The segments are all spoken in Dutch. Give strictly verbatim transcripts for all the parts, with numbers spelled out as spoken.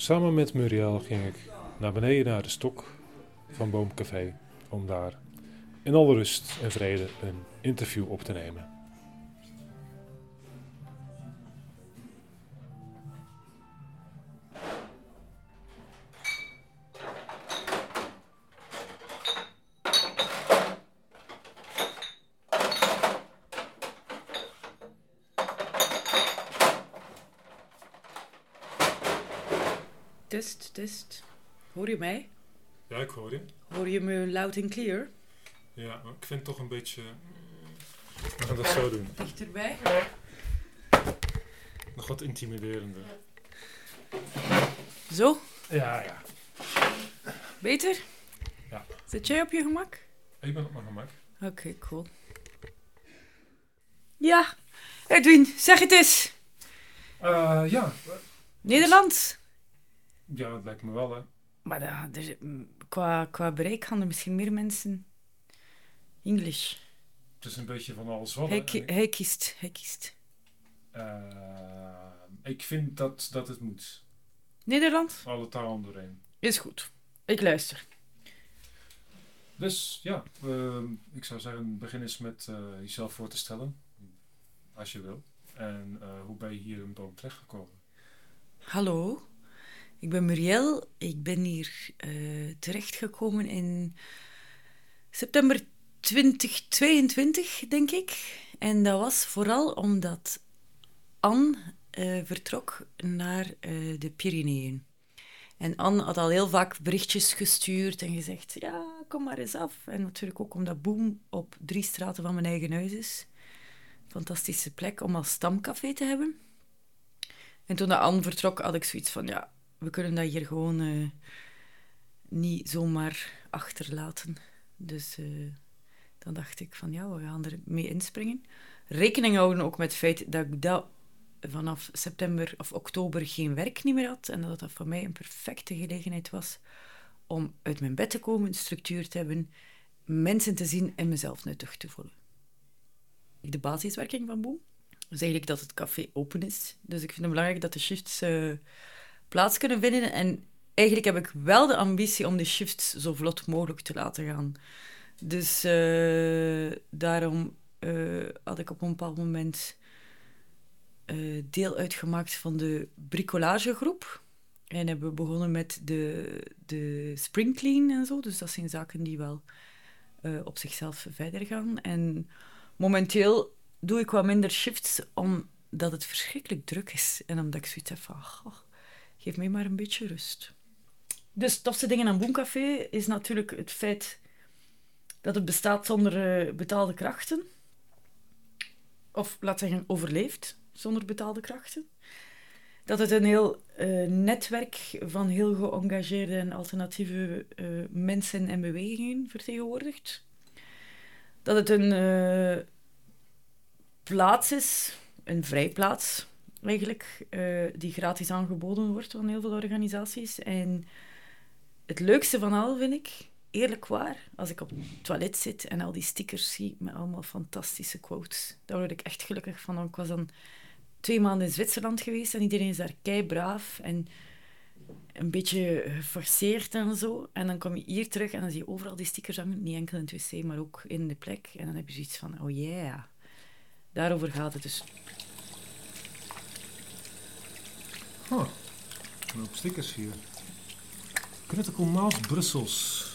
Samen met Muriel ging ik naar beneden naar de stok van Boomcafé om daar in alle rust en vrede een interview op te nemen. Test, test. Hoor je mij? Ja, ik hoor je. Hoor je me loud en clear? Ja, maar ik vind het toch een beetje... We gaan dat zo doen. Dichterbij. Nog wat intimiderender. Zo? Ja, ja. Beter? Ja. Zit jij op je gemak? Ik ben op mijn gemak. Oké, okay, cool. Ja, Edwin, zeg het eens. Uh, ja. Nederlands? Ja, dat lijkt me wel, hè. Maar da, er, qua, qua bereik gaan er misschien meer mensen English. Het is een beetje van alles wat. Hij, ki- hij kiest, hij kiest. Uh, ik vind dat, dat het moet. Nederlands? Alle talen doorheen. Is goed. Ik luister. Dus ja, uh, ik zou zeggen, begin eens met uh, jezelf voor te stellen. Als je wil. En uh, hoe ben je hier in Boom terechtgekomen? Hallo. Ik ben Muriel. Ik ben hier uh, terechtgekomen in september twintig tweeëntwintig, denk ik. En dat was vooral omdat Anne uh, vertrok naar uh, de Pyreneeën. En Anne had al heel vaak berichtjes gestuurd en gezegd, ja, kom maar eens af. En natuurlijk ook omdat Boom op drie straten van mijn eigen huis is. Fantastische plek om als stamcafé te hebben. En toen Anne vertrok, had ik zoiets van, ja, we kunnen dat hier gewoon uh, niet zomaar achterlaten. Dus uh, dan dacht ik van, ja, we gaan er mee inspringen. Rekening houden ook met het feit dat ik dat vanaf september of oktober geen werk niet meer had. En dat dat voor mij een perfecte gelegenheid was om uit mijn bed te komen, structuur te hebben, mensen te zien en mezelf nuttig te voelen. De basiswerking van Boom is eigenlijk dat het café open is. Dus ik vind het belangrijk dat de shifts uh, plaats kunnen vinden. En eigenlijk heb ik wel de ambitie om de shifts zo vlot mogelijk te laten gaan. Dus uh, daarom uh, had ik op een bepaald moment uh, deel uitgemaakt van de bricolagegroep. En hebben we begonnen met de, de spring clean en zo. Dus dat zijn zaken die wel uh, op zichzelf verder gaan. En momenteel doe ik wat minder shifts, omdat het verschrikkelijk druk is. En omdat ik zoiets heb van, oh, geef mij maar een beetje rust. Dus tofste dingen aan Boomcafé is natuurlijk het feit dat het bestaat zonder uh, betaalde krachten. Of, laat zeggen, overleeft zonder betaalde krachten. Dat het een heel uh, netwerk van heel geëngageerde en alternatieve uh, mensen en bewegingen vertegenwoordigt. Dat het een uh, plaats is, een vrijplaats eigenlijk, uh, die gratis aangeboden wordt aan heel veel organisaties. En het leukste van al vind ik, eerlijk waar, als ik op het toilet zit en al die stickers zie met allemaal fantastische quotes. Daar word ik echt gelukkig van. Ik was dan twee maanden in Zwitserland geweest en iedereen is daar keibraaf en een beetje geforceerd en zo. En dan kom je hier terug en dan zie je overal die stickers hangen. Niet enkel in het wc, maar ook in de plek. En dan heb je zoiets van, oh yeah. Daarover gaat het dus. Huh. Een hoop stickers hier. Critical Mass Brussels.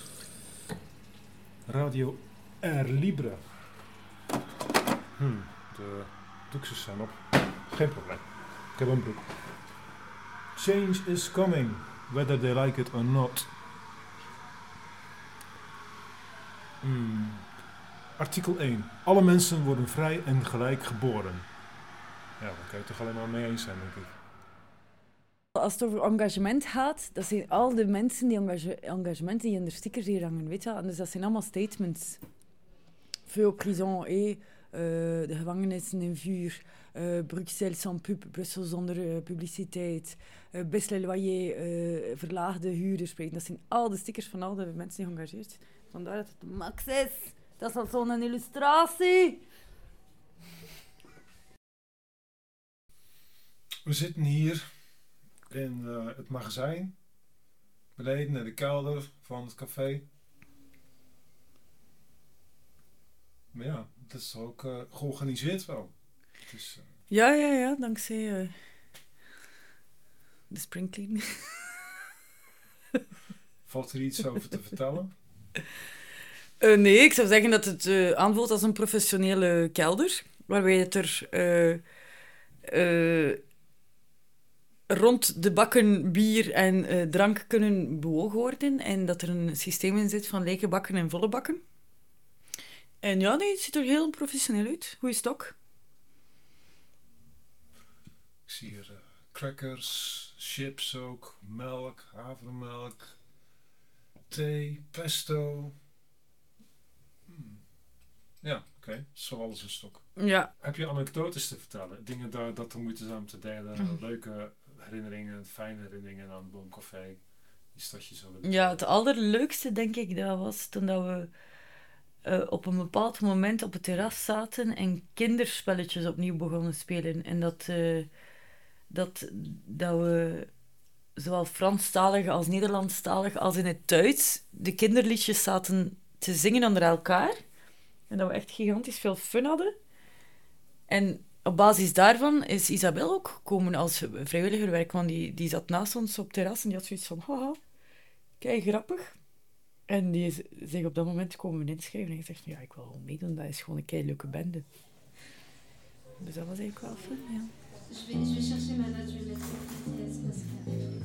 Radio Air Libre. Hmm, de doekjes zijn op. Geen probleem. Ik heb een broek. Change is coming, whether they like it or not. Hmm. Artikel één. Alle mensen worden vrij en gelijk geboren. Ja, daar kan je toch alleen maar mee eens zijn, denk ik. Als het over engagement gaat, dat zijn al de mensen die engage- engagement die in de stickers hier hangen, weet je. Dus dat zijn allemaal statements. Feu aux prisons, eh, uh, de gevangenissen in vuur, uh, Bruxelles sans pub, Brussel zonder uh, publiciteit, uh, baisse les loyers, uh, verlaagde huurderspreken. Dat zijn al de stickers van al de mensen die geëngageerd zijn. Vandaar dat het max is. Dat is al zo'n illustratie. We zitten hier in uh, het magazijn. Beneden naar de kelder van het café. Maar ja, dat is ook uh, georganiseerd wel. Dus, uh, ja, ja, ja, dankzij uh, de springclean. Valt er iets over te vertellen? Uh, nee, ik zou zeggen dat het uh, aanvoelt als een professionele kelder. Waarbij het er uh, uh, rond de bakken bier en uh, drank kunnen bewogen worden. En dat er een systeem in zit van lege bakken en volle bakken. En ja, nee, het ziet er heel professioneel uit. Goeie stok. Ik zie hier uh, crackers, chips ook, melk, havermelk, thee, pesto. Hmm. Ja, oké. Okay. Zo alles een stok. Ja. Heb je anekdotes te vertellen? Dingen daar, dat er moeite zijn om te delen? Mm. Leuke herinneringen, fijne herinneringen aan Boomcafé? Iets dat je zo willen Ja, het allerleukste denk ik dat was toen dat we uh, op een bepaald moment op het terras zaten en kinderspelletjes opnieuw begonnen spelen. En dat, uh, dat, dat we zowel Franstalig als Nederlandstalig als in het Duits de kinderliedjes zaten te zingen onder elkaar. En dat we echt gigantisch veel fun hadden. En op basis daarvan is Isabel ook gekomen als vrijwilligerwerk, want die, die zat naast ons op het terras en die had zoiets van, haha, kijk, grappig. En die is zich op dat moment komen inschrijven en gezegd van, ja, ik wil gewoon meedoen, dat is gewoon een kei leuke bende. Dus dat was eigenlijk wel fun, ja. Je vais, je vais chercher ma note, je vais mettre en vitesse parce que...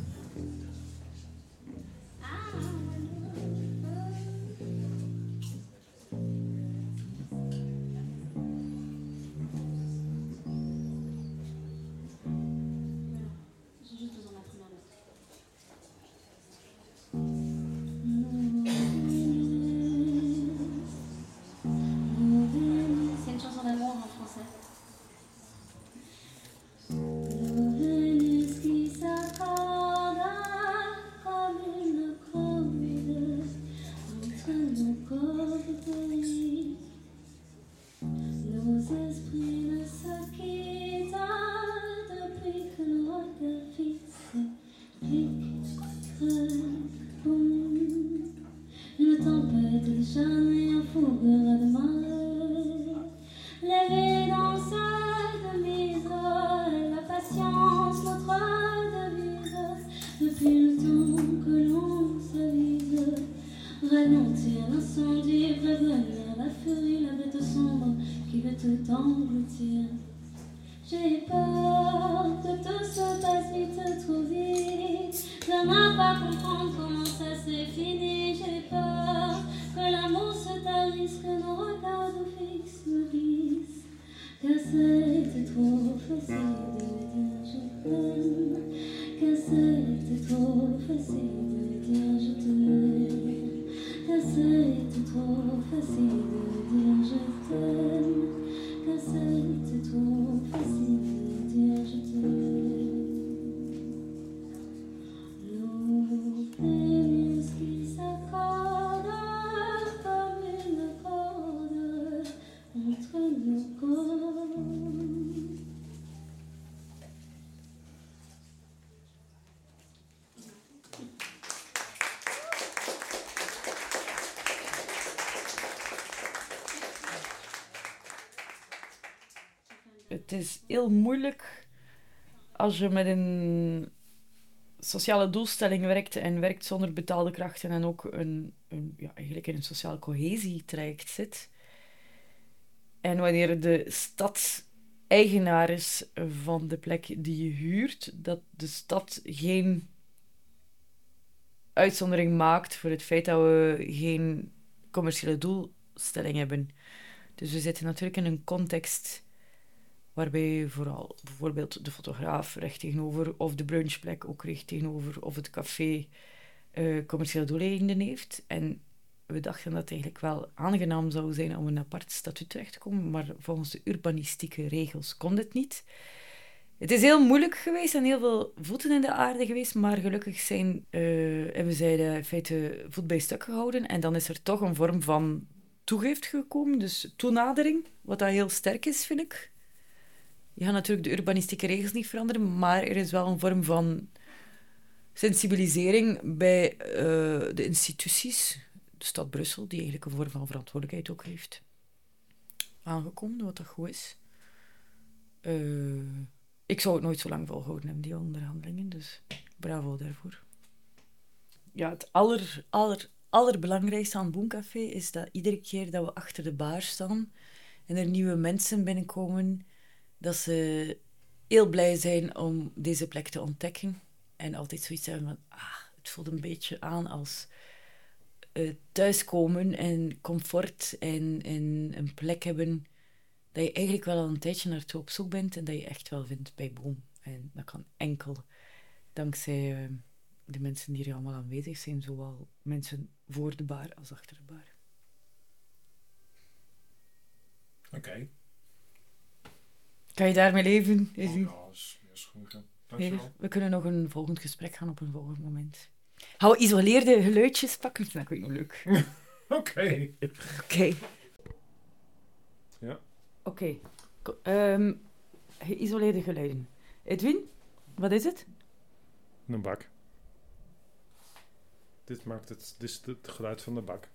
Het is heel moeilijk als je met een sociale doelstelling werkt en werkt zonder betaalde krachten en ook een, een, ja, eigenlijk in een sociaal cohesietraject zit. En wanneer de stad eigenaar is van de plek die je huurt, dat de stad geen uitzondering maakt voor het feit dat we geen commerciële doelstelling hebben. Dus we zitten natuurlijk in een context waarbij vooral bijvoorbeeld de fotograaf recht tegenover, of de brunchplek ook recht tegenover, of het café uh, commerciële doeleinden heeft. En we dachten dat het eigenlijk wel aangenaam zou zijn om een apart statuut terecht te komen, maar volgens de urbanistieke regels kon dit niet. Het is heel moeilijk geweest en heel veel voeten in de aarde geweest, maar gelukkig zijn, uh, hebben zij de in feite voet bij stuk gehouden en dan is er toch een vorm van toegift gekomen, dus toenadering, wat dat heel sterk is, vind ik. Je gaat natuurlijk de urbanistieke regels niet veranderen, maar er is wel een vorm van sensibilisering bij uh, de instituties, de stad Brussel, die eigenlijk een vorm van verantwoordelijkheid ook heeft aangekomen, wat dat goed is. Uh, ik zou het nooit zo lang volhouden hebben, die onderhandelingen, dus bravo daarvoor. Ja, het aller, aller, allerbelangrijkste aan Boomcafé is dat iedere keer dat we achter de bar staan en er nieuwe mensen binnenkomen, dat ze heel blij zijn om deze plek te ontdekken. En altijd zoiets hebben van, ah, het voelt een beetje aan als uh, thuiskomen en comfort en, en een plek hebben dat je eigenlijk wel al een tijdje naartoe op zoek bent en dat je echt wel vindt bij Boom. En dat kan enkel dankzij uh, de mensen die er allemaal aanwezig zijn, zowel mensen voor de bar als achter de bar. Oké. Okay. Kan je daarmee leven? Is oh, ja, is, is goed. Ja. Nee, we kunnen nog een volgend gesprek gaan op een volgend moment. Gaan we isoleerde geluidjes pakken? Dat vind ik nog leuk. Oké. Oké. Ja. Oké. Okay. Um, geïsoleerde geluiden. Edwin, wat is het? Een bak. Dit maakt het, dit is het geluid van de bak.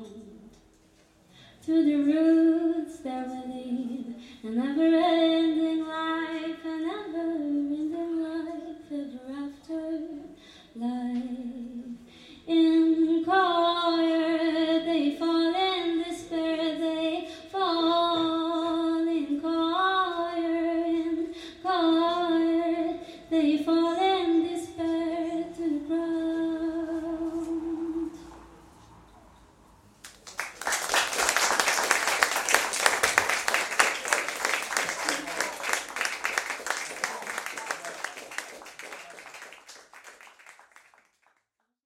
To the roots that will lead and never end.